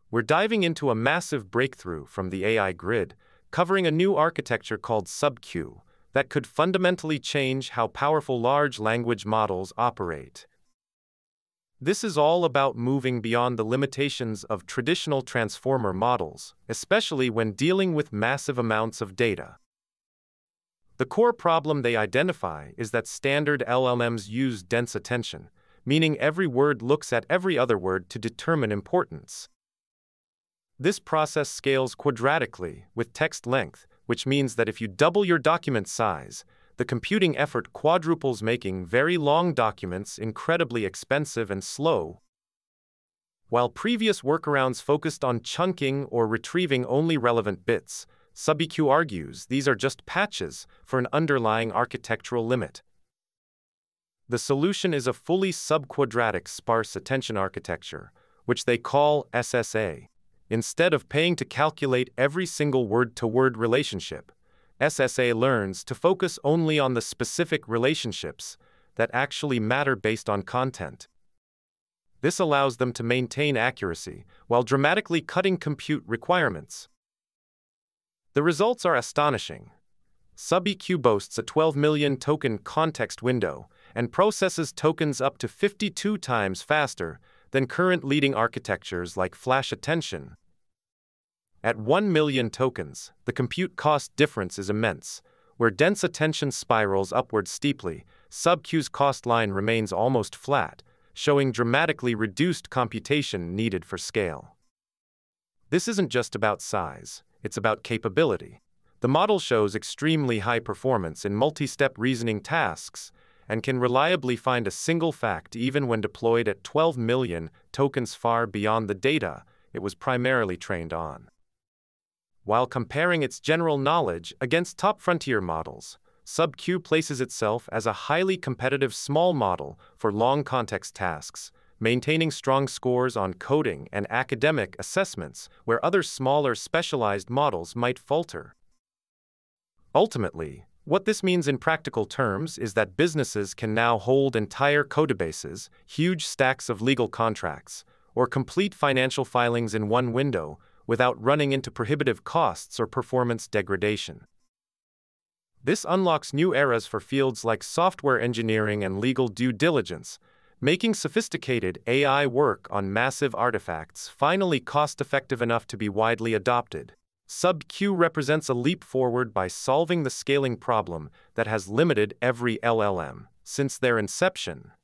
We're diving into a massive breakthrough from the AI grid, covering a new architecture called SubQ that could fundamentally change how powerful large language models operate. This is all about moving beyond the limitations of traditional transformer models, especially when dealing with massive amounts of data. The core problem they identify is that standard LLMs use dense attention, meaning every word looks at every other word to determine importance. This process scales quadratically with text length, which means that if you double your document size, the computing effort quadruples, making very long documents incredibly expensive and slow. While previous workarounds focused on chunking or retrieving only relevant bits, SubQ argues these are just patches for an underlying architectural limit. The solution is a fully subquadratic sparse attention architecture, which they call SSA. Instead of paying to calculate every single word-to-word relationship, SSA learns to focus only on the specific relationships that actually matter based on content. This allows them to maintain accuracy while dramatically cutting compute requirements. The results are astonishing. SubQ boasts a 12 million token context window and processes tokens up to 52 times faster than current leading architectures like Flash Attention. At 1 million tokens, the compute cost difference is immense. Where dense attention spirals upward steeply, SubQ's cost line remains almost flat, showing dramatically reduced computation needed for scale. This isn't just about size, it's about capability. The model shows extremely high performance in multi-step reasoning tasks and can reliably find a single fact even when deployed at 12 million tokens far beyond the data it was primarily trained on. While comparing its general knowledge against top frontier models, SubQ places itself as a highly competitive small model for long context tasks, maintaining strong scores on coding and academic assessments where other smaller specialized models might falter. Ultimately, what this means in practical terms is that businesses can now hold entire codebases, huge stacks of legal contracts, or complete financial filings in one window without running into prohibitive costs or performance degradation. This unlocks new eras for fields like software engineering and legal due diligence, making sophisticated AI work on massive artifacts finally cost-effective enough to be widely adopted. SubQ represents a leap forward by solving the scaling problem that has limited every LLM since their inception.